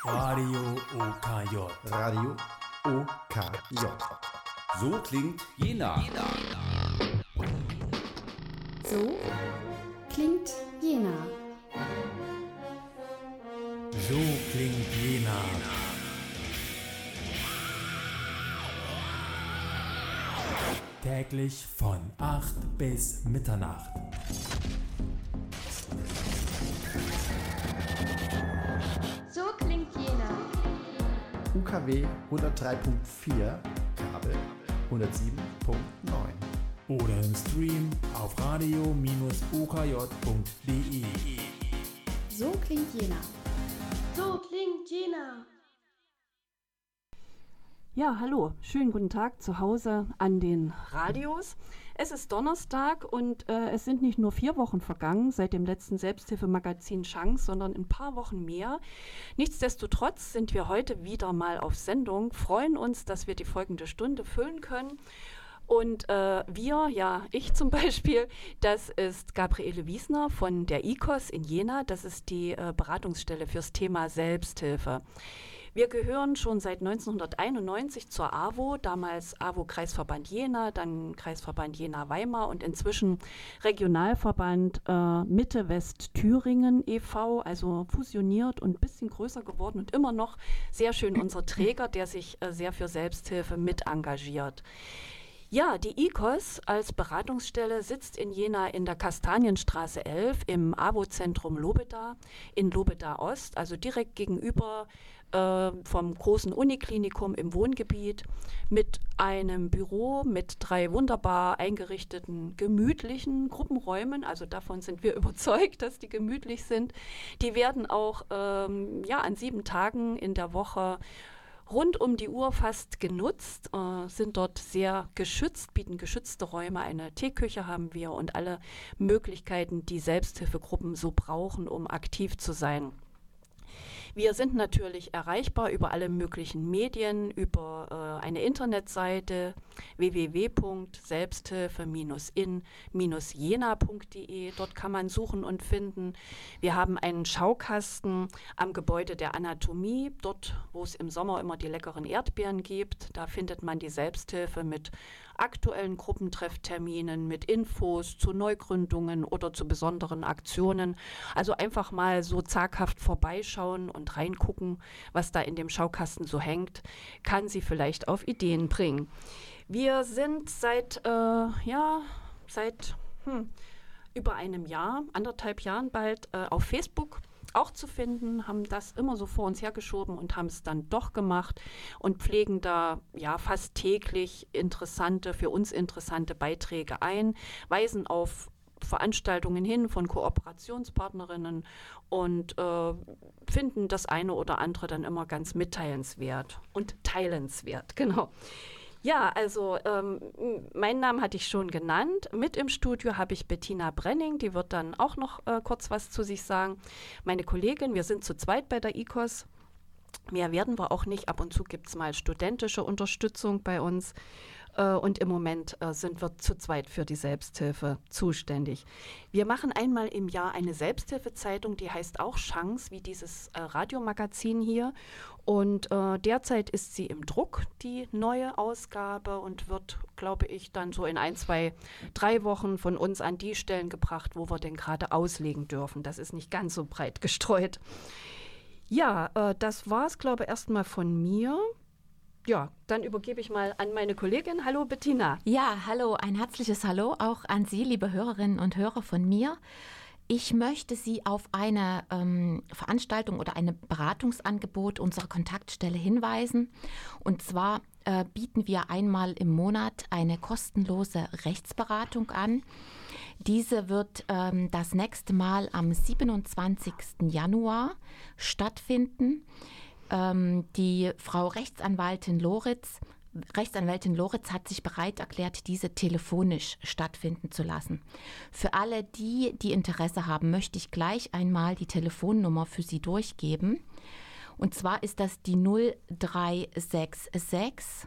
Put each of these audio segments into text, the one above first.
Radio OKJ. Radio OKJ. So klingt Jena. So klingt Jena. So klingt Jena. Täglich von 8 bis Mitternacht. So klingt Jena. UKW 103.4, Kabel 107.9. Oder im Stream auf radio-okj.de. So klingt Jena. So klingt Jena. Ja, hallo, schönen guten Tag zu Hause an den Radios. Es ist Donnerstag und es sind nicht nur 4 Wochen vergangen seit dem letzten Selbsthilfemagazin Chance, sondern ein paar Wochen mehr. Nichtsdestotrotz sind wir heute wieder mal auf Sendung, freuen uns, dass wir die folgende Stunde füllen können. Und ich zum Beispiel, das ist Gabriele Wiesner von der IKOS in Jena, das ist die Beratungsstelle fürs Thema Selbsthilfe. Wir gehören schon seit 1991 zur AWO, damals AWO Kreisverband Jena, dann Kreisverband Jena-Weimar und inzwischen Regionalverband Mitte-West-Thüringen e.V., also fusioniert und ein bisschen größer geworden und immer noch sehr schön unser Träger, der sich sehr für Selbsthilfe mit engagiert. Ja, die IKOS als Beratungsstelle sitzt in Jena in der Kastanienstraße 11 im AWO-Zentrum Lobeda in Lobeda Ost, also direkt gegenüber vom großen Uniklinikum im Wohngebiet mit einem Büro mit 3 wunderbar eingerichteten, gemütlichen Gruppenräumen. Also davon sind wir überzeugt, dass die gemütlich sind. Die werden auch an 7 Tagen in der Woche rund um die Uhr fast genutzt, sind dort sehr geschützt, bieten geschützte Räume, eine Teeküche haben wir und alle Möglichkeiten, die Selbsthilfegruppen so brauchen, um aktiv zu sein. Wir sind natürlich erreichbar über alle möglichen Medien, über eine Internetseite www.selbsthilfe-in-jena.de. Dort kann man suchen und finden. Wir haben einen Schaukasten am Gebäude der Anatomie, dort, wo es im Sommer immer die leckeren Erdbeeren gibt. Da findet man die Selbsthilfe mit aktuellen Gruppentreffterminen, mit Infos zu Neugründungen oder zu besonderen Aktionen. Also einfach mal so zaghaft vorbeischauen und reingucken, was da in dem Schaukasten so hängt, kann sie vielleicht auf Ideen bringen. Wir sind seit über einem Jahr, 1,5 Jahren bald, auf Facebook auch zu finden, haben das immer so vor uns hergeschoben und haben es dann doch gemacht und pflegen da fast täglich für uns interessante Beiträge ein, weisen auf Veranstaltungen hin von Kooperationspartnerinnen und finden das eine oder andere dann immer ganz mitteilenswert und teilenswert, genau. Ja, also meinen Namen hatte ich schon genannt. Mit im Studio habe ich Bettina Brenning, die wird dann auch noch kurz was zu sich sagen. Meine Kollegin, wir sind zu zweit bei der IKOS. Mehr werden wir auch nicht. Ab und zu gibt es mal studentische Unterstützung bei uns. Und im Moment sind wir zu zweit für die Selbsthilfe zuständig. Wir machen einmal im Jahr eine Selbsthilfezeitung, die heißt auch Chance, wie dieses Radiomagazin hier. Und derzeit ist sie im Druck, die neue Ausgabe, und wird, glaube ich, dann so in 1, 2, 3 Wochen von uns an die Stellen gebracht, wo wir den gerade auslegen dürfen. Das ist nicht ganz so breit gestreut. Ja, das war es, glaube ich, erstmal von mir. Ja, dann übergebe ich mal an meine Kollegin. Hallo Bettina. Ja, hallo, ein herzliches Hallo auch an Sie, liebe Hörerinnen und Hörer von mir. Ich möchte Sie auf eine Veranstaltung oder ein Beratungsangebot unserer Kontaktstelle hinweisen. Und zwar bieten wir einmal im Monat eine kostenlose Rechtsberatung an. Diese wird das nächste Mal am 27. Januar stattfinden. Die Frau Rechtsanwältin Loritz hat sich bereit erklärt, diese telefonisch stattfinden zu lassen. Für alle, die Interesse haben, möchte ich gleich einmal die Telefonnummer für Sie durchgeben. Und zwar ist das die 0366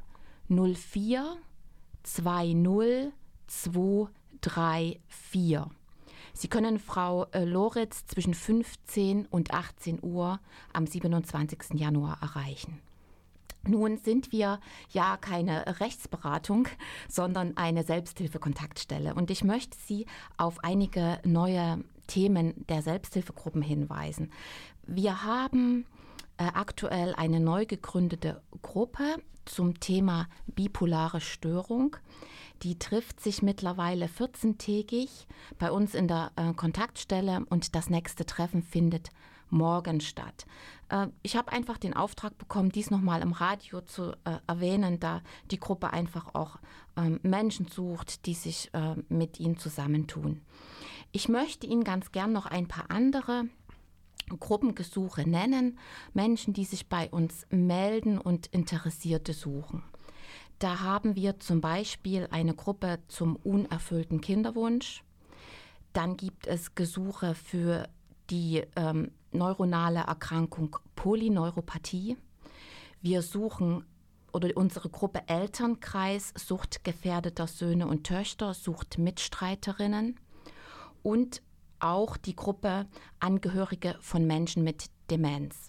04 20 234. Sie können Frau Loritz zwischen 15 und 18 Uhr am 27. Januar erreichen. Nun sind wir ja keine Rechtsberatung, sondern eine Selbsthilfekontaktstelle. Und ich möchte Sie auf einige neue Themen der Selbsthilfegruppen hinweisen. Wir haben aktuell eine neu gegründete Gruppe zum Thema bipolare Störung. Die trifft sich mittlerweile 14-tägig bei uns in der Kontaktstelle und das nächste Treffen findet morgen statt. Ich habe einfach den Auftrag bekommen, dies nochmal im Radio zu erwähnen, da die Gruppe einfach auch Menschen sucht, die sich mit ihnen zusammentun. Ich möchte Ihnen ganz gern noch ein paar andere Gruppengesuche nennen, Menschen, die sich bei uns melden und Interessierte suchen. Da haben wir zum Beispiel eine Gruppe zum unerfüllten Kinderwunsch. Dann gibt es Gesuche für die neuronale Erkrankung Polyneuropathie. Wir suchen, oder unsere Gruppe Elternkreis suchtgefährdeter Söhne und Töchter sucht Mitstreiterinnen. Und auch die Gruppe Angehörige von Menschen mit Demenz.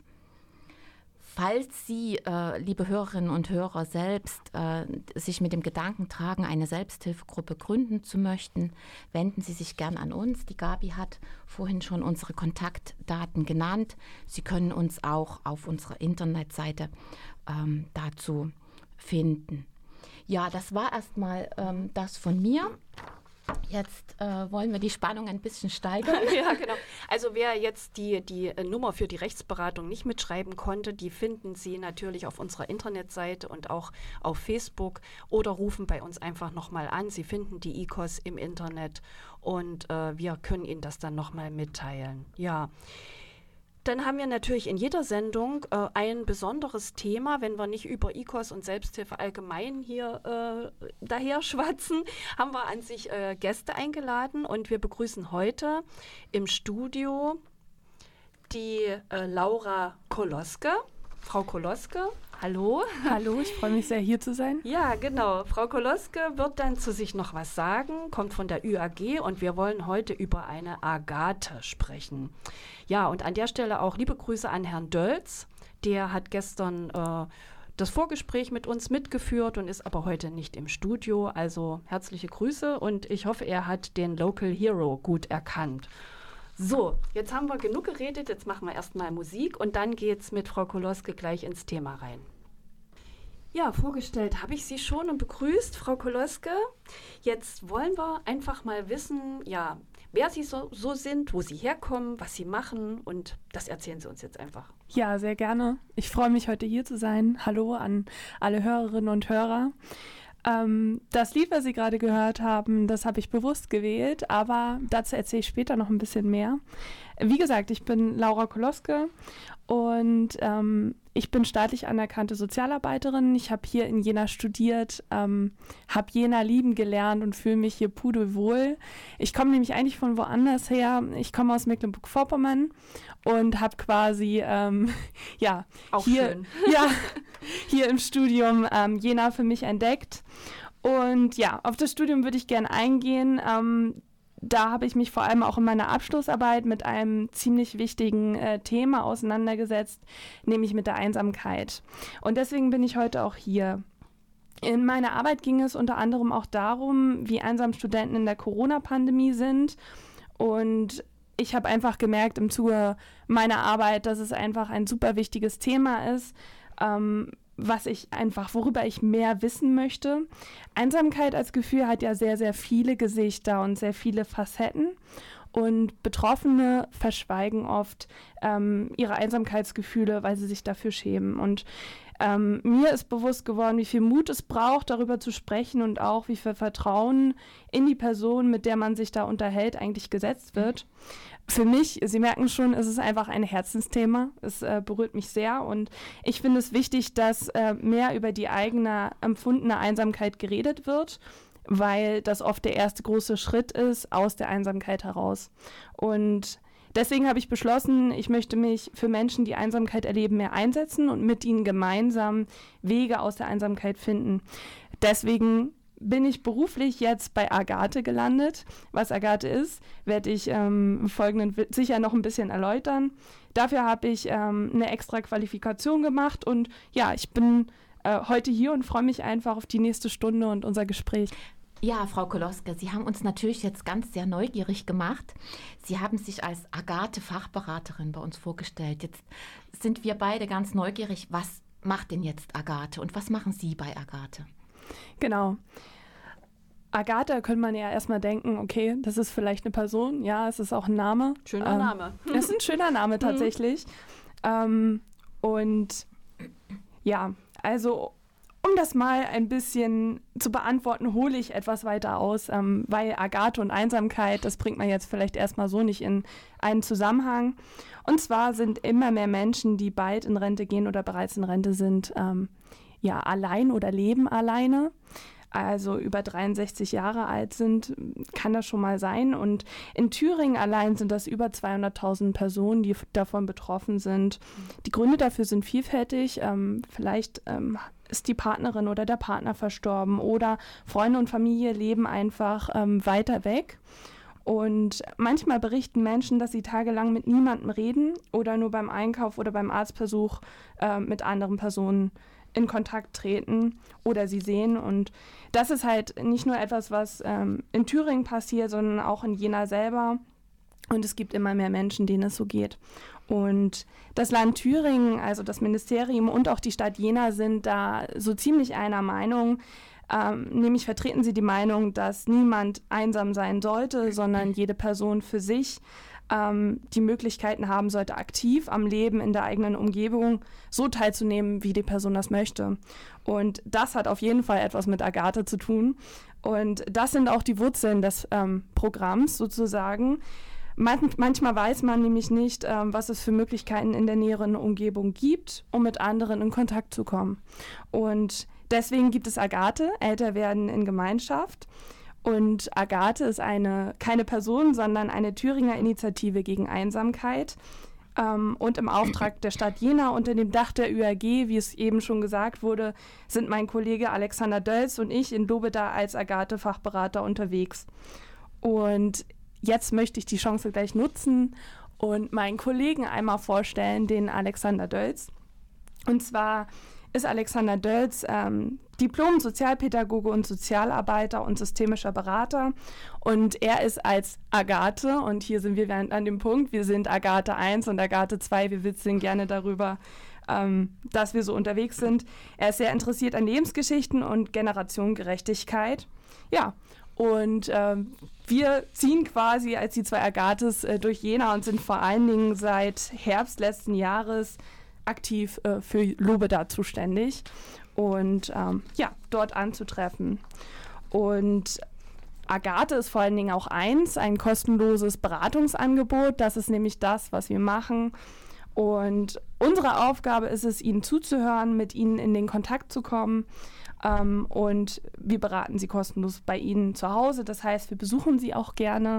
Falls Sie, liebe Hörerinnen und Hörer, selbst sich mit dem Gedanken tragen, eine Selbsthilfegruppe gründen zu möchten, wenden Sie sich gern an uns. Die Gabi hat vorhin schon unsere Kontaktdaten genannt. Sie können uns auch auf unserer Internetseite dazu finden. Ja, das war erstmal das von mir. Jetzt wollen wir die Spannung ein bisschen steigern. Ja, genau. Also wer jetzt die Nummer für die Rechtsberatung nicht mitschreiben konnte, die finden Sie natürlich auf unserer Internetseite und auch auf Facebook oder rufen bei uns einfach nochmal an. Sie finden die ICOS im Internet und wir können Ihnen das dann nochmal mitteilen. Ja. Dann haben wir natürlich in jeder Sendung ein besonderes Thema, wenn wir nicht über ICOS und Selbsthilfe allgemein hier daher schwatzen, haben wir an sich Gäste eingeladen und wir begrüßen heute im Studio die Laura Koloske. Frau Koloske, hallo. Hallo, ich freue mich sehr, hier zu sein. Ja, genau. Frau Koloske wird dann zu sich noch was sagen, kommt von der ÜAG und wir wollen heute über eine Agathe sprechen. Ja, und an der Stelle auch liebe Grüße an Herrn Dölz. Der hat gestern das Vorgespräch mit uns mitgeführt und ist aber heute nicht im Studio. Also herzliche Grüße und ich hoffe, er hat den Local Hero gut erkannt. So, jetzt haben wir genug geredet, jetzt machen wir erstmal Musik und dann geht's mit Frau Koloske gleich ins Thema rein. Ja, vorgestellt habe ich Sie schon und begrüßt, Frau Koloske. Jetzt wollen wir einfach mal wissen, ja, wer Sie so sind, wo Sie herkommen, was Sie machen und das erzählen Sie uns jetzt einfach. Ja, sehr gerne. Ich freue mich, heute hier zu sein. Hallo an alle Hörerinnen und Hörer. Das Lied, was Sie gerade gehört haben, das habe ich bewusst gewählt, aber dazu erzähle ich später noch ein bisschen mehr. Wie gesagt, ich bin Laura Koloske und ich bin staatlich anerkannte Sozialarbeiterin. Ich habe hier in Jena studiert, habe Jena lieben gelernt und fühle mich hier pudelwohl. Ich komme nämlich eigentlich von woanders her. Ich komme aus Mecklenburg-Vorpommern und habe quasi auch hier, schön. ja, hier im Studium Jena für mich entdeckt. Und ja, auf das Studium würde ich gerne eingehen. Da habe ich mich vor allem auch in meiner Abschlussarbeit mit einem ziemlich wichtigen Thema auseinandergesetzt, nämlich mit der Einsamkeit. Und deswegen bin ich heute auch hier. In meiner Arbeit ging es unter anderem auch darum, wie einsam Studenten in der Corona-Pandemie sind. Und ich habe einfach gemerkt im Zuge meiner Arbeit, dass es einfach ein super wichtiges Thema ist, worüber ich mehr wissen möchte. Einsamkeit als Gefühl hat ja sehr, sehr viele Gesichter und sehr viele Facetten. Und Betroffene verschweigen oft ihre Einsamkeitsgefühle, weil sie sich dafür schämen. Und mir ist bewusst geworden, wie viel Mut es braucht, darüber zu sprechen und auch wie viel Vertrauen in die Person, mit der man sich da unterhält, eigentlich gesetzt wird. Für mich, Sie merken schon, es ist einfach ein Herzensthema. Es berührt mich sehr und ich finde es wichtig, dass mehr über die eigene empfundene Einsamkeit geredet wird, weil das oft der erste große Schritt ist aus der Einsamkeit heraus. Und deswegen habe ich beschlossen, ich möchte mich für Menschen, die Einsamkeit erleben, mehr einsetzen und mit ihnen gemeinsam Wege aus der Einsamkeit finden. Deswegen bin ich beruflich jetzt bei Agathe gelandet. Was Agathe ist, werde ich im Folgenden sicher noch ein bisschen erläutern. Dafür habe ich eine extra Qualifikation gemacht und ja, ich bin heute hier und freue mich einfach auf die nächste Stunde und unser Gespräch. Ja, Frau Koloske, Sie haben uns natürlich jetzt ganz sehr neugierig gemacht. Sie haben sich als Agathe-Fachberaterin bei uns vorgestellt. Jetzt sind wir beide ganz neugierig. Was macht denn jetzt Agathe und was machen Sie bei Agathe? Genau. Agathe könnte man ja erstmal denken, okay, das ist vielleicht eine Person. Ja, es ist auch ein Name. Schöner Name. Es ist ein schöner Name tatsächlich. Und ja, also um das mal ein bisschen zu beantworten, hole ich etwas weiter aus, weil Agathe und Einsamkeit, das bringt man jetzt vielleicht erstmal so nicht in einen Zusammenhang. Und zwar sind immer mehr Menschen, die bald in Rente gehen oder bereits in Rente sind, ja, allein oder leben alleine. Also über 63 Jahre alt sind, kann das schon mal sein. Und in Thüringen allein sind das über 200.000 Personen, die davon betroffen sind. Die Gründe dafür sind vielfältig. Vielleicht ist die Partnerin oder der Partner verstorben oder Freunde und Familie leben einfach weiter weg. Und manchmal berichten Menschen, dass sie tagelang mit niemandem reden oder nur beim Einkauf oder beim Arztbesuch mit anderen Personen in Kontakt treten oder sie sehen. Und das ist halt nicht nur etwas, was in Thüringen passiert, sondern auch in Jena selber. Und es gibt immer mehr Menschen, denen es so geht. Und das Land Thüringen, also das Ministerium und auch die Stadt Jena sind da so ziemlich einer Meinung. Nämlich vertreten sie die Meinung, dass niemand einsam sein sollte, sondern jede Person für sich die Möglichkeiten haben sollte, aktiv am Leben in der eigenen Umgebung so teilzunehmen, wie die Person das möchte. Und das hat auf jeden Fall etwas mit Agathe zu tun. Und das sind auch die Wurzeln des Programms sozusagen. Manchmal weiß man nämlich nicht, was es für Möglichkeiten in der näheren Umgebung gibt, um mit anderen in Kontakt zu kommen. Und deswegen gibt es Agathe, Älterwerden in Gemeinschaft. Und Agathe ist keine Person, sondern eine Thüringer Initiative gegen Einsamkeit. Und im Auftrag der Stadt Jena unter dem Dach der ÜAG, wie es eben schon gesagt wurde, sind mein Kollege Alexander Dölz und ich in Lobeda als Agathe-Fachberater unterwegs. Und jetzt möchte ich die Chance gleich nutzen und meinen Kollegen einmal vorstellen, den Alexander Dölz. Und zwar ist Alexander Dölz Diplom-Sozialpädagoge und Sozialarbeiter und systemischer Berater. Und er ist als Agathe, und hier sind wir an dem Punkt, wir sind Agathe 1 und Agathe 2, wir witzeln gerne darüber, dass wir so unterwegs sind. Er ist sehr interessiert an Lebensgeschichten und Generationengerechtigkeit. Ja, und wir ziehen quasi als die zwei Agathes durch Jena und sind vor allen Dingen seit Herbst letzten Jahres aktiv für Lobeda zuständig und dort anzutreffen. Und Agathe ist vor allen Dingen auch ein kostenloses Beratungsangebot. Das ist nämlich das, was wir machen. Und unsere Aufgabe ist es, ihnen zuzuhören, mit ihnen in den Kontakt zu kommen. Und wir beraten sie kostenlos bei ihnen zu Hause. Das heißt, wir besuchen sie auch gerne.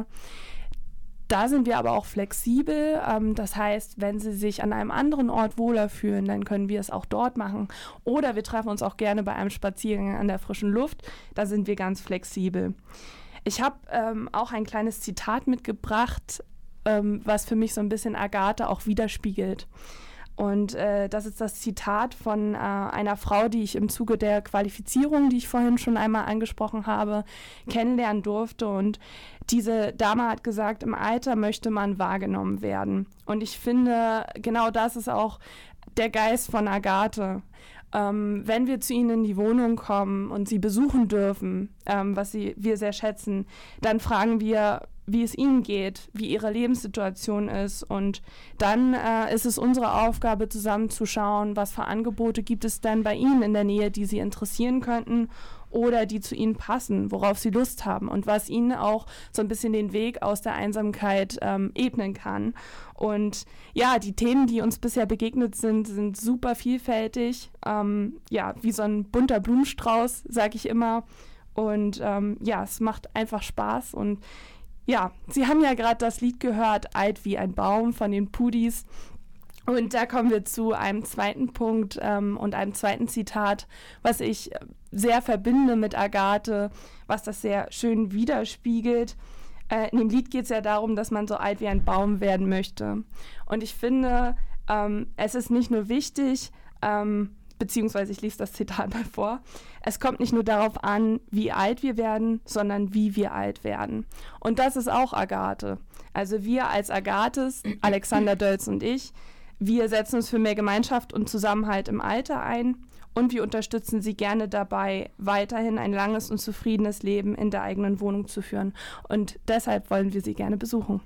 Da sind wir aber auch flexibel. Das heißt, wenn sie sich an einem anderen Ort wohler fühlen, dann können wir es auch dort machen. Oder wir treffen uns auch gerne bei einem Spaziergang an der frischen Luft. Da sind wir ganz flexibel. Ich habe auch ein kleines Zitat mitgebracht, was für mich so ein bisschen Agathe auch widerspiegelt. Und das ist das Zitat von einer Frau, die ich im Zuge der Qualifizierung, die ich vorhin schon einmal angesprochen habe, kennenlernen durfte. Und diese Dame hat gesagt, im Alter möchte man wahrgenommen werden. Und ich finde, genau das ist auch der Geist von Agathe. Wenn wir zu ihnen in die Wohnung kommen und sie besuchen dürfen, was wir sehr schätzen, dann fragen wir, wie es ihnen geht, wie ihre Lebenssituation ist. Und dann ist es unsere Aufgabe, zusammen zu schauen, was für Angebote gibt es denn bei ihnen in der Nähe, die sie interessieren könnten oder die zu ihnen passen, worauf sie Lust haben und was ihnen auch so ein bisschen den Weg aus der Einsamkeit ebnen kann. Und ja, die Themen, die uns bisher begegnet sind super vielfältig. Wie so ein bunter Blumenstrauß, sage ich immer. Und es macht einfach Spaß. Und ja, Sie haben ja gerade das Lied gehört, Alt wie ein Baum von den Pudis. Und da kommen wir zu einem zweiten Punkt und einem zweiten Zitat, was ich sehr verbinde mit Agathe, was das sehr schön widerspiegelt. In dem Lied geht es ja darum, dass man so alt wie ein Baum werden möchte. Und ich finde, es ist nicht nur wichtig, beziehungsweise ich lese das Zitat mal vor, es kommt nicht nur darauf an, wie alt wir werden, sondern wie wir alt werden. Und das ist auch Agathe. Also wir als Agathes, Alexander Dölz und ich, wir setzen uns für mehr Gemeinschaft und Zusammenhalt im Alter ein und wir unterstützen Sie gerne dabei, weiterhin ein langes und zufriedenes Leben in der eigenen Wohnung zu führen. Und deshalb wollen wir Sie gerne besuchen.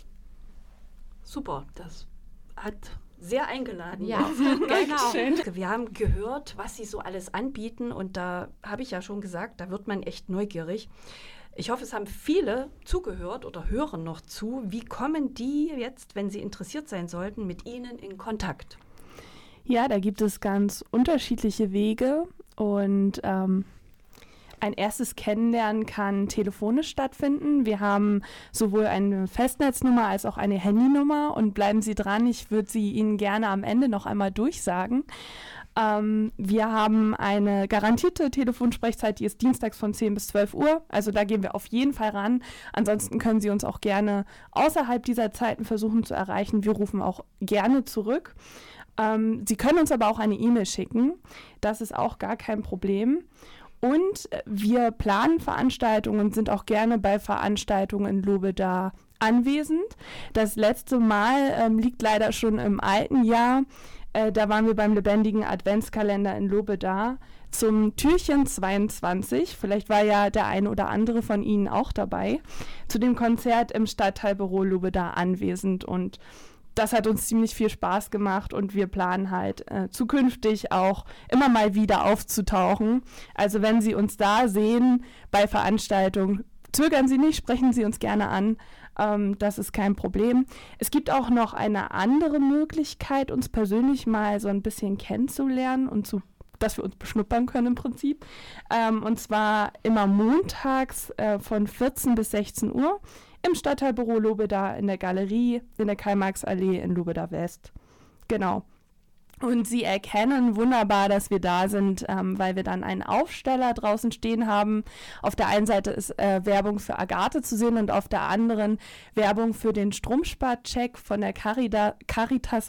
Super, das hat sehr eingeladen. Ja, genau. Wir haben gehört, was Sie so alles anbieten und da habe ich ja schon gesagt, da wird man echt neugierig. Ich hoffe, es haben viele zugehört oder hören noch zu. Wie kommen die jetzt, wenn sie interessiert sein sollten, mit Ihnen in Kontakt? Ja, da gibt es ganz unterschiedliche Wege und ein erstes Kennenlernen kann telefonisch stattfinden. Wir haben sowohl eine Festnetznummer als auch eine Handynummer und bleiben Sie dran, ich würde sie Ihnen gerne am Ende noch einmal durchsagen. Wir haben eine garantierte Telefonsprechzeit, die ist dienstags von 10 bis 12 Uhr. Also da gehen wir auf jeden Fall ran. Ansonsten können Sie uns auch gerne außerhalb dieser Zeiten versuchen zu erreichen. Wir rufen auch gerne zurück. Sie können uns aber auch eine E-Mail schicken. Das ist auch gar kein Problem. Und wir planen Veranstaltungen und sind auch gerne bei Veranstaltungen in Lobeda anwesend. Das letzte Mal liegt leider schon im alten Jahr. Da waren wir beim lebendigen Adventskalender in Lobeda zum Türchen 22. Vielleicht war ja der eine oder andere von Ihnen auch dabei. Zu dem Konzert im Stadtteilbüro Lobeda anwesend. Und das hat uns ziemlich viel Spaß gemacht und wir planen halt zukünftig auch immer mal wieder aufzutauchen. Also wenn Sie uns da sehen bei Veranstaltungen, zögern Sie nicht, sprechen Sie uns gerne an. Das ist kein Problem. Es gibt auch noch eine andere Möglichkeit, uns persönlich mal so ein bisschen kennenzulernen und dass wir uns beschnuppern können im Prinzip. Und zwar immer montags von 14 bis 16 Uhr im Stadtteilbüro Lobeda in der Galerie in der Karl-Marx-Allee in Lobeda West. Genau. Und Sie erkennen wunderbar, dass wir da sind, weil wir dann einen Aufsteller draußen stehen haben. Auf der einen Seite ist Werbung für Agathe zu sehen und auf der anderen Werbung für den Stromsparcheck von der Caritas.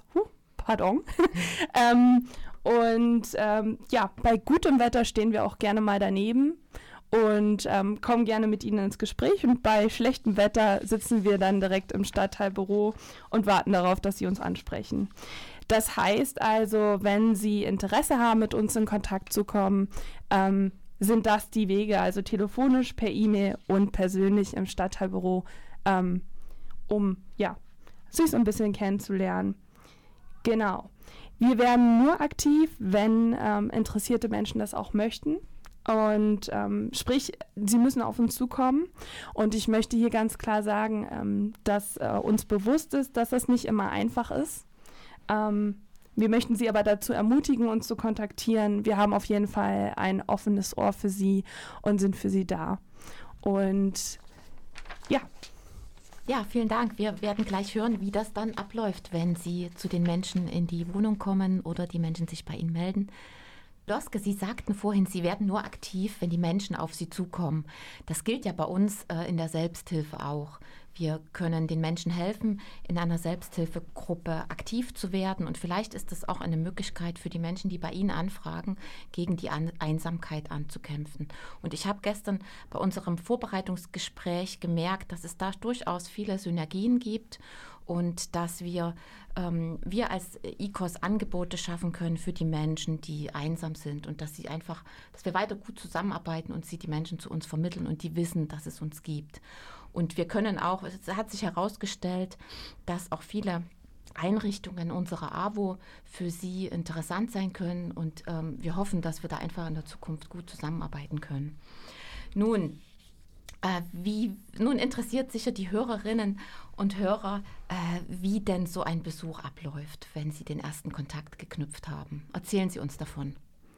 Bei gutem Wetter stehen wir auch gerne mal daneben und kommen gerne mit Ihnen ins Gespräch. Und bei schlechtem Wetter sitzen wir dann direkt im Stadtteilbüro und warten darauf, dass Sie uns ansprechen. Das heißt also, wenn Sie Interesse haben, mit uns in Kontakt zu kommen, sind das die Wege, also telefonisch, per E-Mail und persönlich im Stadtteilbüro, sich so ein bisschen kennenzulernen. Genau. Wir werden nur aktiv, wenn interessierte Menschen das auch möchten. Und sprich, sie müssen auf uns zukommen. Und ich möchte hier ganz klar sagen, dass uns bewusst ist, dass das nicht immer einfach ist. Wir möchten Sie aber dazu ermutigen, uns zu kontaktieren. Wir haben auf jeden Fall ein offenes Ohr für Sie und sind für Sie da. Und ja. Ja, vielen Dank. Wir werden gleich hören, wie das dann abläuft, wenn Sie zu den Menschen in die Wohnung kommen oder die Menschen sich bei Ihnen melden. Loske, Sie sagten vorhin, Sie werden nur aktiv, wenn die Menschen auf Sie zukommen. Das gilt ja bei uns in der Selbsthilfe auch. Wir können den Menschen helfen, in einer Selbsthilfegruppe aktiv zu werden. Und vielleicht ist es auch eine Möglichkeit für die Menschen, die bei Ihnen anfragen, gegen die Einsamkeit anzukämpfen. Und ich habe gestern bei unserem Vorbereitungsgespräch gemerkt, dass es da durchaus viele Synergien gibt und dass wir als IKOS Angebote schaffen können für die Menschen, die einsam sind und dass wir weiter gut zusammenarbeiten und die Menschen zu uns vermitteln und die wissen, dass es uns gibt. Und wir können auch, es hat sich herausgestellt, dass auch viele Einrichtungen unserer AWO für Sie interessant sein können und wir hoffen, dass wir da einfach in der Zukunft gut zusammenarbeiten können. Nun interessiert sicher die Hörerinnen und Hörer, wie denn so ein Besuch abläuft, wenn Sie den ersten Kontakt geknüpft haben. Erzählen Sie uns davon.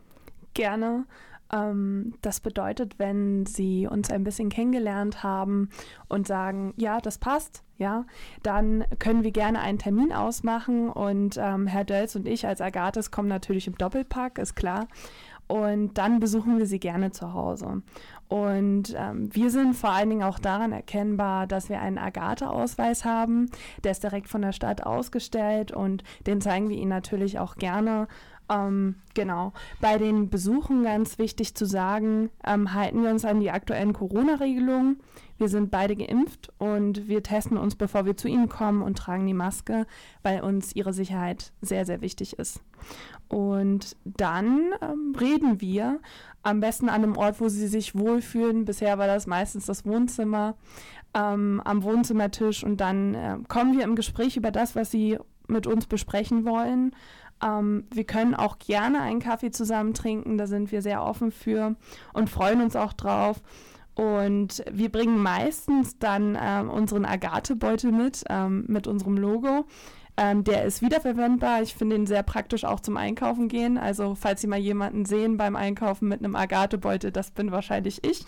Gerne. Das bedeutet, wenn Sie uns ein bisschen kennengelernt haben und sagen, ja, das passt, ja, dann können wir gerne einen Termin ausmachen und Herr Dölz und ich als Agathis kommen natürlich im Doppelpack, ist klar. Und dann besuchen wir Sie gerne zu Hause. Und wir sind vor allen Dingen auch daran erkennbar, dass wir einen Agathe-Ausweis haben. Der ist direkt von der Stadt ausgestellt und den zeigen wir Ihnen natürlich auch gerne. Genau. Bei den Besuchen ganz wichtig zu sagen, halten wir uns an die aktuellen Corona-Regelungen. Wir sind beide geimpft und wir testen uns, bevor wir zu Ihnen kommen und tragen die Maske, weil uns Ihre Sicherheit sehr, sehr wichtig ist. Und dann reden wir am besten an einem Ort, wo Sie sich wohlfühlen. Bisher war das meistens das Wohnzimmer, am Wohnzimmertisch und dann kommen wir im Gespräch über das, was Sie mit uns besprechen wollen. Wir können auch gerne einen Kaffee zusammen trinken, da sind wir sehr offen für und freuen uns auch drauf. Und wir bringen meistens dann unseren Agathe-Beutel mit unserem Logo. Der ist wiederverwendbar. Ich finde ihn sehr praktisch auch zum Einkaufen gehen. Also falls Sie mal jemanden sehen beim Einkaufen mit einem Agathe-Beutel, das bin wahrscheinlich ich.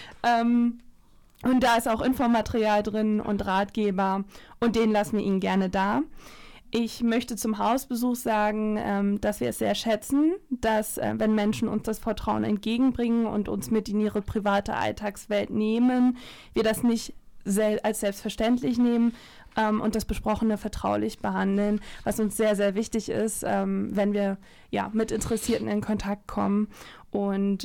Und da ist auch Infomaterial drin und Ratgeber und den lassen wir Ihnen gerne da. Ich möchte zum Hausbesuch sagen, dass wir es sehr schätzen, dass wenn Menschen uns das Vertrauen entgegenbringen und uns mit in ihre private Alltagswelt nehmen, wir das nicht als selbstverständlich nehmen und das Besprochene vertraulich behandeln, was uns sehr, sehr wichtig ist, wenn wir mit Interessierten in Kontakt kommen. Und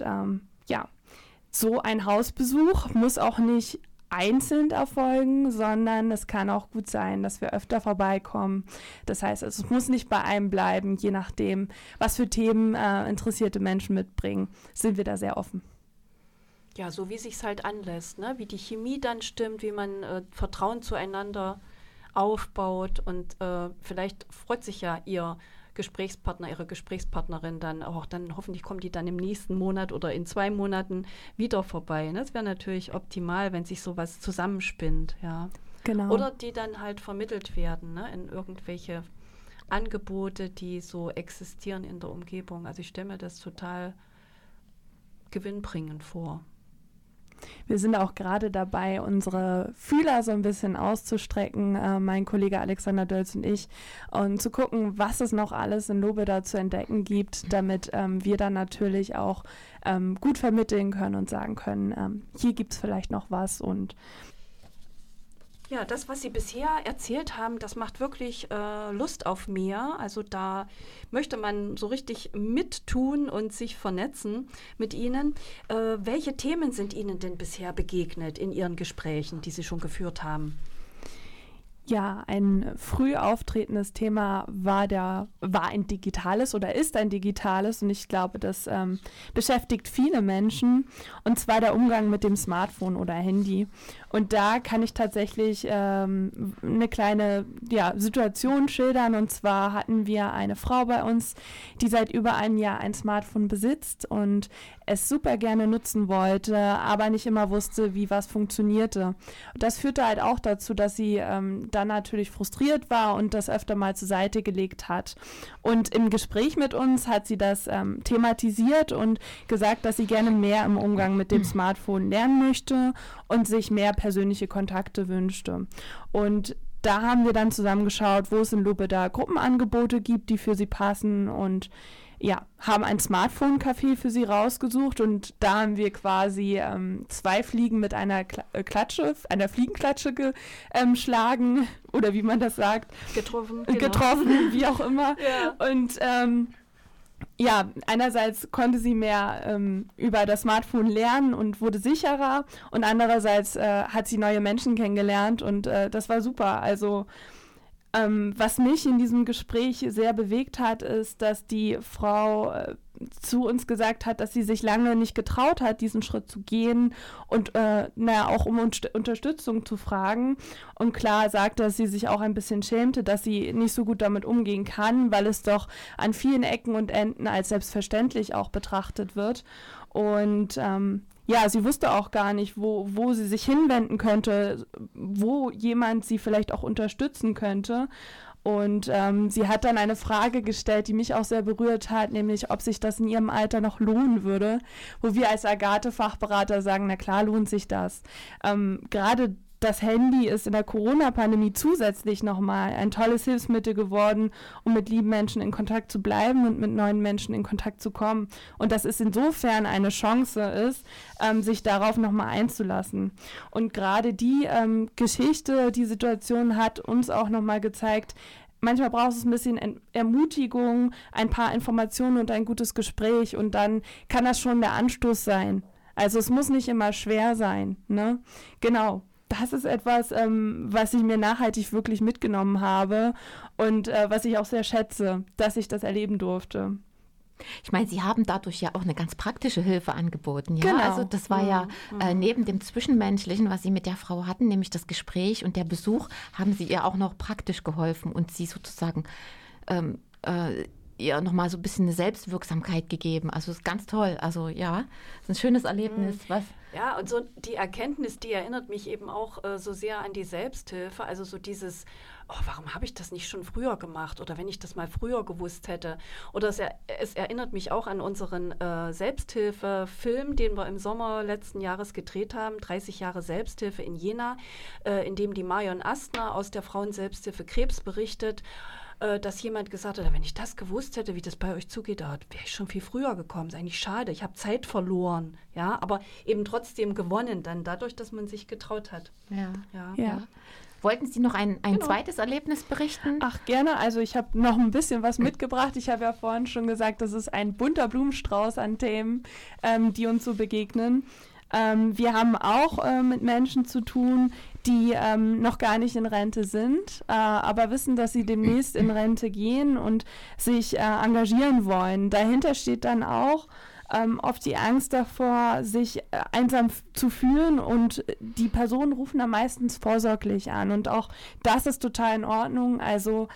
so ein Hausbesuch muss auch nicht einzeln erfolgen, sondern es kann auch gut sein, dass wir öfter vorbeikommen. Das heißt, es muss nicht bei einem bleiben, je nachdem, was für Themen interessierte Menschen mitbringen, sind wir da sehr offen. Ja, so wie sich's halt anlässt, ne? Wie die Chemie dann stimmt, wie man Vertrauen zueinander aufbaut und vielleicht freut sich ja Ihr Gesprächspartner, Ihre Gesprächspartnerin dann auch, dann hoffentlich kommt die dann im nächsten Monat oder in 2 Monaten wieder vorbei. Ne? Das wäre natürlich optimal, wenn sich sowas zusammenspinnt, ja. Genau. Oder die dann halt vermittelt werden, ne? In irgendwelche Angebote, die so existieren in der Umgebung. Also ich stelle mir das total gewinnbringend vor. Wir sind auch gerade dabei, unsere Fühler so ein bisschen auszustrecken, mein Kollege Alexander Dölz und ich, und zu gucken, was es noch alles in Lobeda zu entdecken gibt, damit wir dann natürlich auch gut vermitteln können und sagen können, hier gibt es vielleicht noch was. Und ja, das, was Sie bisher erzählt haben, das macht wirklich Lust auf mehr. Also da möchte man so richtig mittun und sich vernetzen mit Ihnen. Welche Themen sind Ihnen denn bisher begegnet in Ihren Gesprächen, die Sie schon geführt haben? Ja, ein früh auftretendes Thema war ein digitales oder ist ein digitales und ich glaube, das beschäftigt viele Menschen, und zwar der Umgang mit dem Smartphone oder Handy. Und da kann ich tatsächlich eine kleine Situation schildern, und zwar hatten wir eine Frau bei uns, die seit über einem Jahr ein Smartphone besitzt und es super gerne nutzen wollte, aber nicht immer wusste, wie was funktionierte. Das führte halt auch dazu, dass sie dann natürlich frustriert war und das öfter mal zur Seite gelegt hat. Und im Gespräch mit uns hat sie das thematisiert und gesagt, dass sie gerne mehr im Umgang mit dem Smartphone lernen möchte und sich mehr persönliche Kontakte wünschte. Und da haben wir dann zusammen geschaut, wo es in Lobeda Gruppenangebote gibt, die für sie passen, und haben ein Smartphone-Café für sie rausgesucht, und da haben wir quasi 2 Fliegen mit einer Fliegenklatsche geschlagen, oder wie man das sagt. Getroffen, wie auch immer. Ja. Und einerseits konnte sie mehr über das Smartphone lernen und wurde sicherer, und andererseits hat sie neue Menschen kennengelernt, und das war super. Also was mich in diesem Gespräch sehr bewegt hat, ist, dass die Frau zu uns gesagt hat, dass sie sich lange nicht getraut hat, diesen Schritt zu gehen und auch um Unterstützung zu fragen. Und klar sagt, dass sie sich auch ein bisschen schämte, dass sie nicht so gut damit umgehen kann, weil es doch an vielen Ecken und Enden als selbstverständlich auch betrachtet wird. Und sie wusste auch gar nicht, wo sie sich hinwenden könnte, wo jemand sie vielleicht auch unterstützen könnte. Und sie hat dann eine Frage gestellt, die mich auch sehr berührt hat, nämlich ob sich das in ihrem Alter noch lohnen würde, wo wir als Agathe-Fachberater sagen, na klar lohnt sich das. Gerade das Handy ist in der Corona-Pandemie zusätzlich nochmal ein tolles Hilfsmittel geworden, um mit lieben Menschen in Kontakt zu bleiben und mit neuen Menschen in Kontakt zu kommen. Und das ist insofern eine Chance ist, sich darauf nochmal einzulassen. Und gerade die Geschichte, die Situation hat uns auch nochmal gezeigt, manchmal braucht es ein bisschen Ermutigung, ein paar Informationen und ein gutes Gespräch und dann kann das schon der Anstoß sein. Also es muss nicht immer schwer sein, ne? Genau. Das ist etwas, was ich mir nachhaltig wirklich mitgenommen habe und was ich auch sehr schätze, dass ich das erleben durfte. Ich meine, Sie haben dadurch ja auch eine ganz praktische Hilfe angeboten. Ja? Genau. Also das war ja neben dem Zwischenmenschlichen, was Sie mit der Frau hatten, nämlich das Gespräch und der Besuch, haben Sie ihr auch noch praktisch geholfen und sie sozusagen ihr nochmal so ein bisschen eine Selbstwirksamkeit gegeben. Also das ist ganz toll. Also ja, das ist ein schönes Erlebnis. Ja, und so die Erkenntnis, die erinnert mich eben auch so sehr an die Selbsthilfe. Also so dieses, warum habe ich das nicht schon früher gemacht? Oder wenn ich das mal früher gewusst hätte. Oder es erinnert mich auch an unseren Selbsthilfe-Film, den wir im Sommer letzten Jahres gedreht haben, 30 Jahre Selbsthilfe in Jena, in dem die Marion Astner aus der Frauenselbsthilfe Krebs berichtet, dass jemand gesagt hat, wenn ich das gewusst hätte, wie das bei euch zugeht, da wäre ich schon viel früher gekommen. Ist eigentlich schade, ich habe Zeit verloren, ja, aber eben trotzdem gewonnen dann dadurch, dass man sich getraut hat. Ja. Wollten Sie noch ein zweites Erlebnis berichten? Ach, gerne. Also ich habe noch ein bisschen was mitgebracht. Ich habe ja vorhin schon gesagt, das ist ein bunter Blumenstrauß an Themen, die uns so begegnen. Wir haben auch mit Menschen zu tun, die noch gar nicht in Rente sind, aber wissen, dass sie demnächst in Rente gehen und sich engagieren wollen. Dahinter steht dann auch oft die Angst davor, sich einsam zu fühlen und die Personen rufen dann meistens vorsorglich an und auch das ist total in Ordnung. Also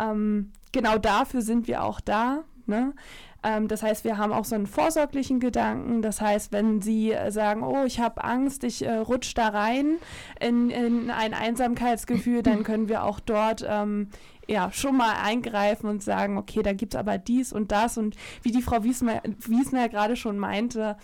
genau dafür sind wir auch da, ne? Das heißt, wir haben auch so einen vorsorglichen Gedanken. Das heißt, wenn Sie sagen, ich habe Angst, ich rutsche da rein in ein Einsamkeitsgefühl, dann können wir auch dort schon mal eingreifen und sagen, okay, da gibt es aber dies und das. Und wie die Frau Wiesner gerade schon meinte,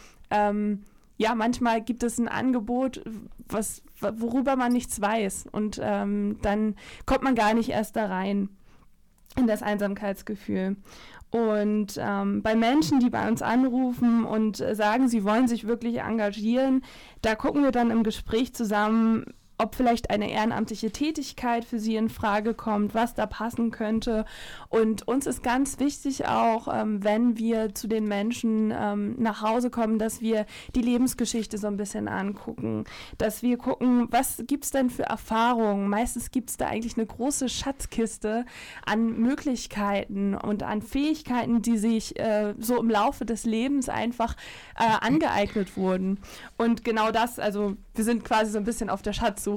manchmal gibt es ein Angebot, worüber man nichts weiß. Und dann kommt man gar nicht erst da rein in das Einsamkeitsgefühl. Und bei Menschen, die bei uns anrufen und sagen, sie wollen sich wirklich engagieren, da gucken wir dann im Gespräch zusammen, ob vielleicht eine ehrenamtliche Tätigkeit für sie in Frage kommt, was da passen könnte. Und uns ist ganz wichtig auch, wenn wir zu den Menschen nach Hause kommen, dass wir die Lebensgeschichte so ein bisschen angucken, dass wir gucken, was gibt es denn für Erfahrungen. Meistens gibt es da eigentlich eine große Schatzkiste an Möglichkeiten und an Fähigkeiten, die sich so im Laufe des Lebens einfach angeeignet wurden. Und genau das, also wir sind quasi so ein bisschen auf der Schatzsuche,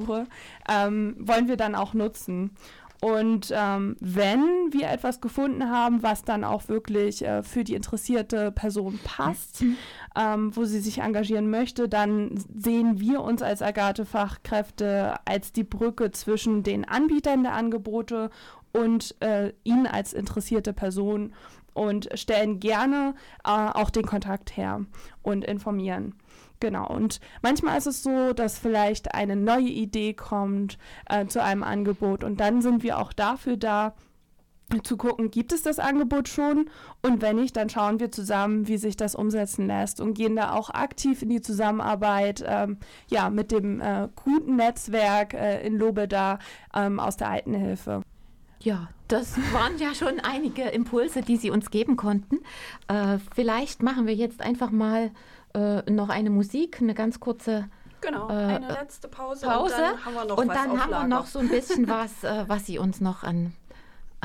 wollen wir dann auch nutzen. Und wenn wir etwas gefunden haben, was dann auch wirklich für die interessierte Person passt, wo sie sich engagieren möchte, dann sehen wir uns als Agathe-Fachkräfte als die Brücke zwischen den Anbietern der Angebote und Ihnen als interessierte Person und stellen gerne auch den Kontakt her und informieren. Genau, und manchmal ist es so, dass vielleicht eine neue Idee kommt zu einem Angebot und dann sind wir auch dafür da, zu gucken, gibt es das Angebot schon? Und wenn nicht, dann schauen wir zusammen, wie sich das umsetzen lässt und gehen da auch aktiv in die Zusammenarbeit mit dem guten Netzwerk in Lobeda aus der Altenhilfe. Ja, das waren ja schon einige Impulse, die Sie uns geben konnten. Vielleicht machen wir jetzt einfach mal noch eine Musik, eine ganz kurze eine letzte Pause. Und dann haben wir noch und was dann auf haben wir Lager. noch so ein bisschen was Sie uns noch an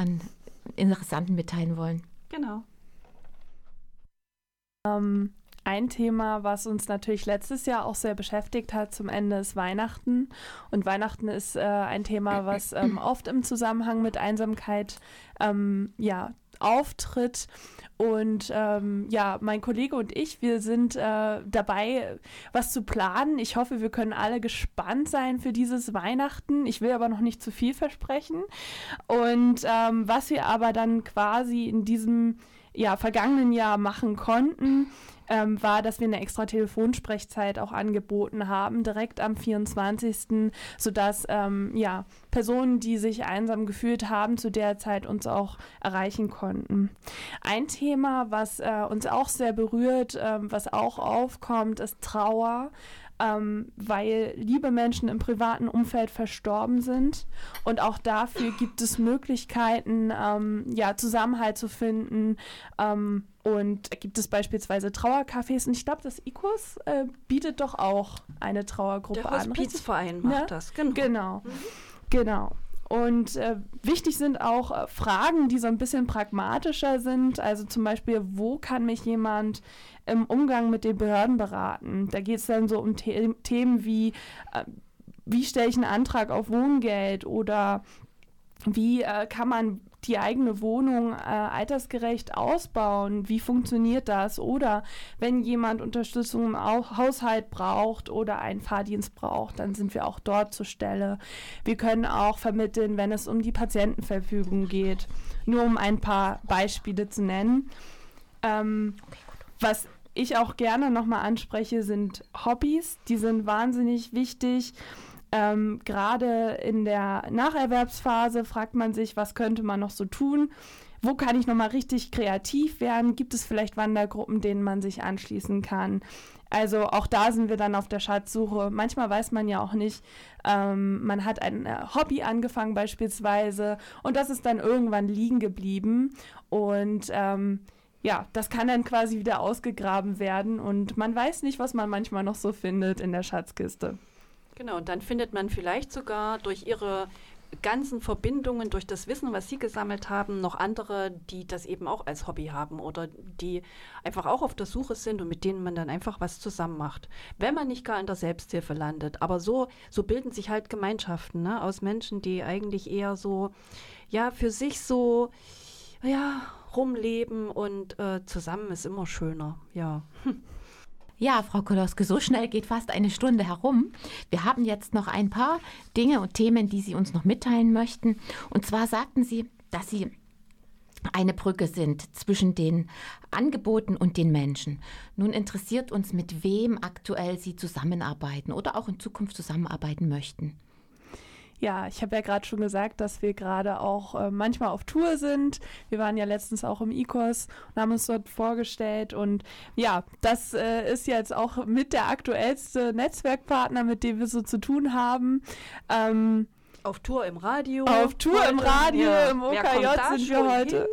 Interessanten mitteilen wollen. Genau. ein Thema, was uns natürlich letztes Jahr auch sehr beschäftigt hat zum Ende, ist Weihnachten. Und Weihnachten ist ein Thema, was oft im Zusammenhang mit Einsamkeit auftritt. Und mein Kollege und ich, wir sind dabei, was zu planen. Ich hoffe, wir können alle gespannt sein für dieses Weihnachten. Ich will aber noch nicht zu viel versprechen. Und was wir aber dann quasi in diesem vergangenen Jahr machen konnten, war, dass wir eine extra Telefonsprechzeit auch angeboten haben, direkt am 24., sodass Personen, die sich einsam gefühlt haben, zu der Zeit uns auch erreichen konnten. Ein Thema, was uns auch sehr berührt, was auch aufkommt, ist Trauer. Weil liebe Menschen im privaten Umfeld verstorben sind. Und auch dafür gibt es Möglichkeiten, Zusammenhalt zu finden. Und gibt es beispielsweise Trauercafés. Und ich glaube, das IKUS bietet doch auch eine Trauergruppe an. Der Hospizverein macht das, genau. Genau. Und wichtig sind auch Fragen, die so ein bisschen pragmatischer sind. Also zum Beispiel, wo kann mich jemand im Umgang mit den Behörden beraten? Da geht es dann so um Themen wie stelle ich einen Antrag auf Wohngeld oder wie kann man die eigene Wohnung altersgerecht ausbauen? Wie funktioniert das? Oder wenn jemand Unterstützung im Haushalt braucht oder einen Fahrdienst braucht, dann sind wir auch dort zur Stelle. Wir können auch vermitteln, wenn es um die Patientenverfügung geht. Nur um ein paar Beispiele zu nennen. Was ich auch gerne nochmal anspreche, sind Hobbys. Die sind wahnsinnig wichtig. Gerade in der Nacherwerbsphase fragt man sich, was könnte man noch so tun? Wo kann ich nochmal richtig kreativ werden? Gibt es vielleicht Wandergruppen, denen man sich anschließen kann? Also auch da sind wir dann auf der Schatzsuche. Manchmal weiß man ja auch nicht, man hat ein Hobby angefangen beispielsweise und das ist dann irgendwann liegen geblieben und das kann dann quasi wieder ausgegraben werden und man weiß nicht, was man manchmal noch so findet in der Schatzkiste. Genau, und dann findet man vielleicht sogar durch ihre ganzen Verbindungen, durch das Wissen, was sie gesammelt haben, noch andere, die das eben auch als Hobby haben oder die einfach auch auf der Suche sind und mit denen man dann einfach was zusammen macht. Wenn man nicht gar in der Selbsthilfe landet. Aber so bilden sich halt Gemeinschaften, ne, aus Menschen, die eigentlich eher so, für sich so, rumleben und zusammen ist immer schöner, ja. Ja, Frau Koloske, so schnell geht fast eine Stunde herum. Wir haben jetzt noch ein paar Dinge und Themen, die Sie uns noch mitteilen möchten. Und zwar sagten Sie, dass Sie eine Brücke sind zwischen den Angeboten und den Menschen. Nun interessiert uns, mit wem aktuell Sie zusammenarbeiten oder auch in Zukunft zusammenarbeiten möchten. Ja, ich habe ja gerade schon gesagt, dass wir gerade auch manchmal auf Tour sind. Wir waren ja letztens auch im IKOS und haben uns dort vorgestellt. Und ja, das ist jetzt auch mit der aktuellste Netzwerkpartner, mit dem wir so zu tun haben. Auf Tour im Radio. Auf Tour im Radio, im OKJ sind wir heute.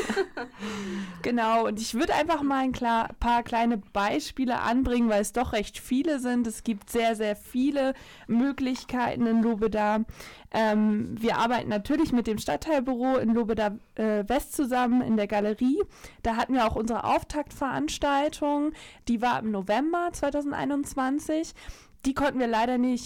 Genau, und ich würde einfach mal ein paar kleine Beispiele anbringen, weil es doch recht viele sind. Es gibt sehr, sehr viele Möglichkeiten in Lobeda. Wir arbeiten natürlich mit dem Stadtteilbüro in Lobeda West zusammen in der Galerie. Da hatten wir auch unsere Auftaktveranstaltung. Die war im November 2021. Die konnten wir leider nicht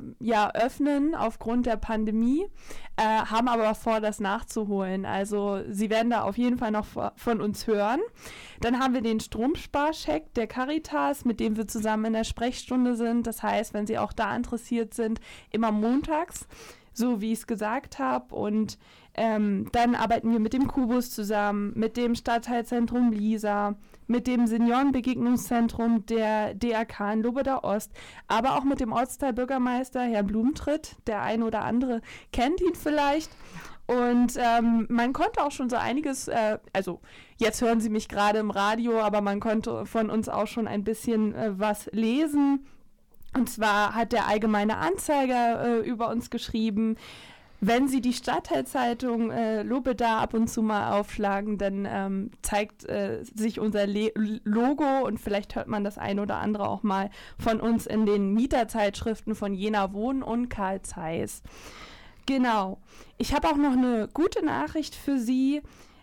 öffnen aufgrund der Pandemie, haben aber vor, das nachzuholen. Also Sie werden da auf jeden Fall noch von uns hören. Dann haben wir den Stromsparcheck der Caritas, mit dem wir zusammen in der Sprechstunde sind. Das heißt, wenn Sie auch da interessiert sind, immer montags, so wie ich es gesagt habe. Und dann arbeiten wir mit dem Kubus zusammen, mit dem Stadtteilzentrum Lisa, mit dem Seniorenbegegnungszentrum der DRK in Lobeda Ost, aber auch mit dem Ortsteilbürgermeister, Herrn Blumentritt. Der ein oder andere kennt ihn vielleicht. Und man konnte auch schon so einiges, also jetzt hören Sie mich gerade im Radio, aber man konnte von uns auch schon ein bisschen was lesen. Und zwar hat der Allgemeine Anzeiger über uns geschrieben, wenn Sie die Stadtteilzeitung Lobeda ab und zu mal aufschlagen, dann zeigt sich unser Logo und vielleicht hört man das ein oder andere auch mal von uns in den Mieterzeitschriften von Jena Wohnen und Karl Zeiss. Genau. Ich habe auch noch eine gute Nachricht für Sie.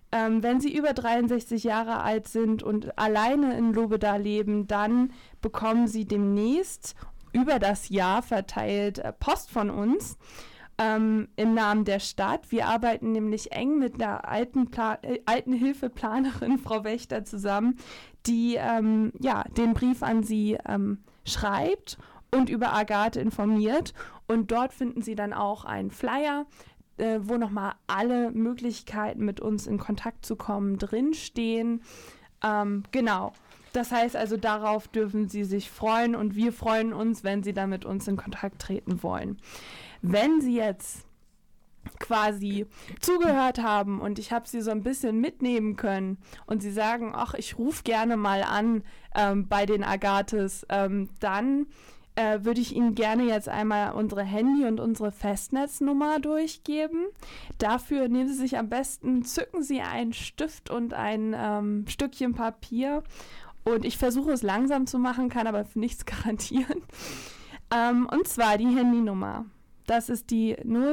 Wenn Sie über 63 Jahre alt sind und alleine in Lobeda leben, dann bekommen Sie demnächst über das Jahr verteilt Post von uns im Namen der Stadt. Wir arbeiten nämlich eng mit der Altenhilfeplanerin Frau Wächter zusammen, die den Brief an Sie schreibt und über Agathe informiert. Und dort finden Sie dann auch einen Flyer, wo nochmal alle Möglichkeiten, mit uns in Kontakt zu kommen, drinstehen. Genau. Das heißt also, darauf dürfen Sie sich freuen und wir freuen uns, wenn Sie da mit uns in Kontakt treten wollen. Wenn Sie jetzt quasi zugehört haben und ich habe Sie so ein bisschen mitnehmen können und Sie sagen, ach, ich rufe gerne mal an bei den Agathes, dann würde ich Ihnen gerne jetzt einmal unsere Handy- und unsere Festnetznummer durchgeben. Dafür nehmen Sie sich am besten, zücken Sie einen Stift und ein Stückchen Papier. Und ich versuche es langsam zu machen, kann aber für nichts garantieren. Und zwar die Handynummer. Das ist die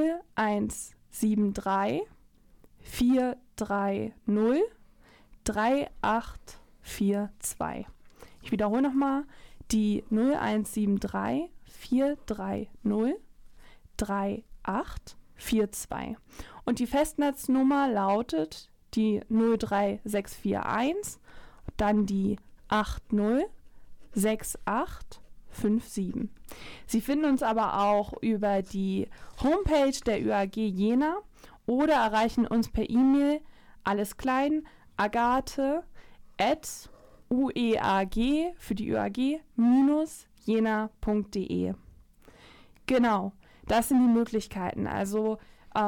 0173 430 3842. Ich wiederhole nochmal. Die 0173 430 3842. Und die Festnetznummer lautet die 03641, dann die 806857. Sie finden uns aber auch über die Homepage der ÜAG Jena oder erreichen uns per E-Mail, alles klein, agathe@ueag für die ÜAG-jena.de. Genau, das sind die Möglichkeiten. Also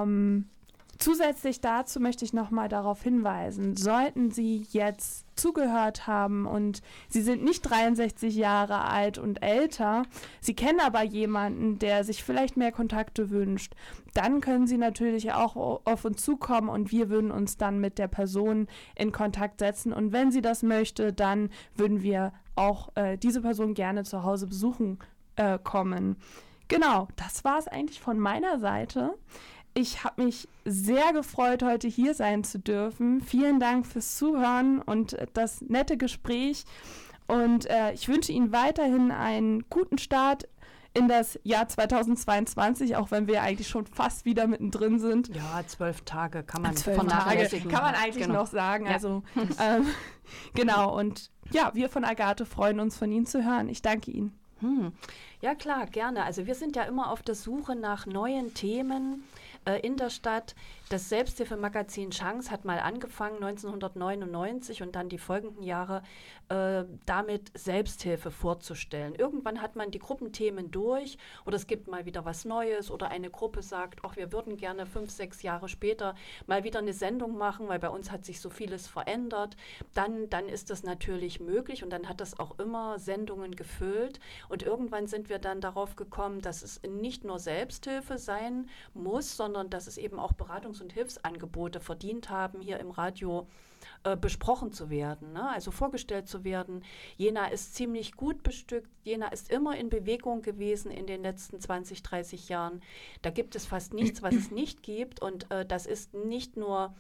zusätzlich dazu möchte ich nochmal darauf hinweisen, sollten Sie jetzt zugehört haben und Sie sind nicht 63 Jahre alt und älter, Sie kennen aber jemanden, der sich vielleicht mehr Kontakte wünscht, dann können Sie natürlich auch auf uns zukommen und wir würden uns dann mit der Person in Kontakt setzen. Und wenn sie das möchte, dann würden wir auch diese Person gerne zu Hause besuchen kommen. Genau, das war es eigentlich von meiner Seite. Ich habe mich sehr gefreut, heute hier sein zu dürfen. Vielen Dank fürs Zuhören und das nette Gespräch. Und ich wünsche Ihnen weiterhin einen guten Start in das Jahr 2022, auch wenn wir eigentlich schon fast wieder mittendrin sind. Ja, 12 Tage kann man eigentlich noch sagen. Ja. Also genau. Und ja, wir von Agathe freuen uns, von Ihnen zu hören. Ich danke Ihnen. Ja klar, gerne. Also wir sind ja immer auf der Suche nach neuen Themen in der Stadt. Das Selbsthilfemagazin Chance hat mal angefangen 1999 und dann die folgenden Jahre damit Selbsthilfe vorzustellen. Irgendwann hat man die Gruppenthemen durch oder es gibt mal wieder was Neues oder eine Gruppe sagt, ach, wir würden gerne 5, 6 Jahre später mal wieder eine Sendung machen, weil bei uns hat sich so vieles verändert. Dann ist das natürlich möglich und dann hat das auch immer Sendungen gefüllt und irgendwann sind wir dann darauf gekommen, dass es nicht nur Selbsthilfe sein muss, sondern dass es eben auch Beratungs- und Hilfsangebote verdient haben, hier im Radio besprochen zu werden, ne? Also vorgestellt zu werden. Jena ist ziemlich gut bestückt. Jena ist immer in Bewegung gewesen in den letzten 20, 30 Jahren. Da gibt es fast nichts, was es nicht gibt. Und das ist nicht nur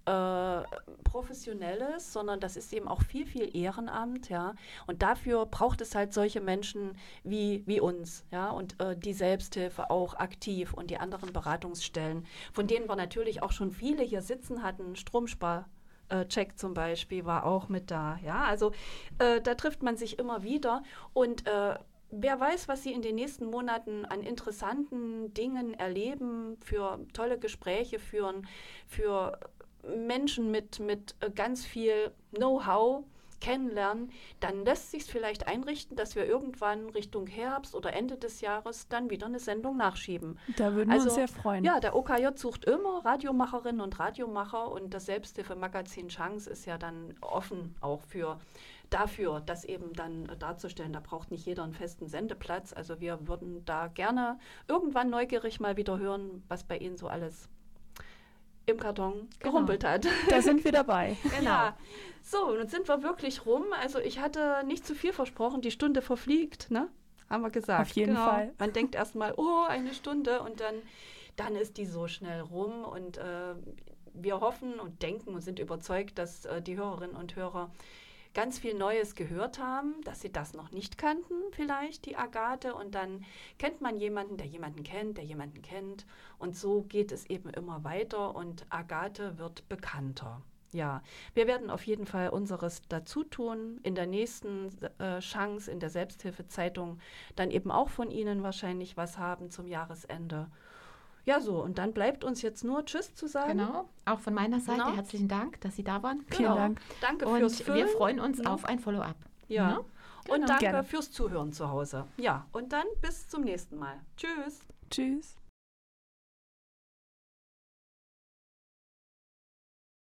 Professionelles, sondern das ist eben auch viel, viel Ehrenamt, ja. Und dafür braucht es halt solche Menschen wie uns, ja, und die Selbsthilfe auch aktiv und die anderen Beratungsstellen, von denen wir natürlich auch schon viele hier sitzen hatten. Stromspar-Check zum Beispiel war auch mit da, ja. Also da trifft man sich immer wieder und wer weiß, was Sie in den nächsten Monaten an interessanten Dingen erleben, für tolle Gespräche führen, für Menschen mit ganz viel Know-how kennenlernen, dann lässt sich es vielleicht einrichten, dass wir irgendwann Richtung Herbst oder Ende des Jahres dann wieder eine Sendung nachschieben. Da würden wir uns sehr freuen. Ja, der OKJ sucht immer Radiomacherinnen und Radiomacher und das Selbsthilfemagazin Chance ist ja dann offen auch dafür, das eben dann darzustellen. Da braucht nicht jeder einen festen Sendeplatz. Also wir würden da gerne irgendwann neugierig mal wieder hören, was bei Ihnen so alles im Karton gerumpelt hat. Da sind wir dabei. Genau. Ja. So, nun sind wir wirklich rum. Also ich hatte nicht zu viel versprochen. Die Stunde verfliegt, ne? Haben wir gesagt. Auf jeden Fall. Man denkt erstmal, oh, eine Stunde und dann ist die so schnell rum und wir hoffen und denken und sind überzeugt, dass die Hörerinnen und Hörer ganz viel Neues gehört haben, dass sie das noch nicht kannten, vielleicht die Agathe. Und dann kennt man jemanden, der jemanden kennt, der jemanden kennt. Und so geht es eben immer weiter und Agathe wird bekannter. Ja, wir werden auf jeden Fall unseres dazu tun, in der nächsten Chance, in der Selbsthilfezeitung, dann eben auch von Ihnen wahrscheinlich was haben zum Jahresende. Ja, so, und dann bleibt uns jetzt nur Tschüss zu sagen. Genau, auch von meiner Seite herzlichen Dank, dass Sie da waren. Vielen Dank. Danke und fürs Füllen. Wir freuen uns auf ein Follow-up. Ja, Ne? und danke Gerne. fürs Zuhören zu Hause. Ja, und dann bis zum nächsten Mal. Tschüss. Tschüss.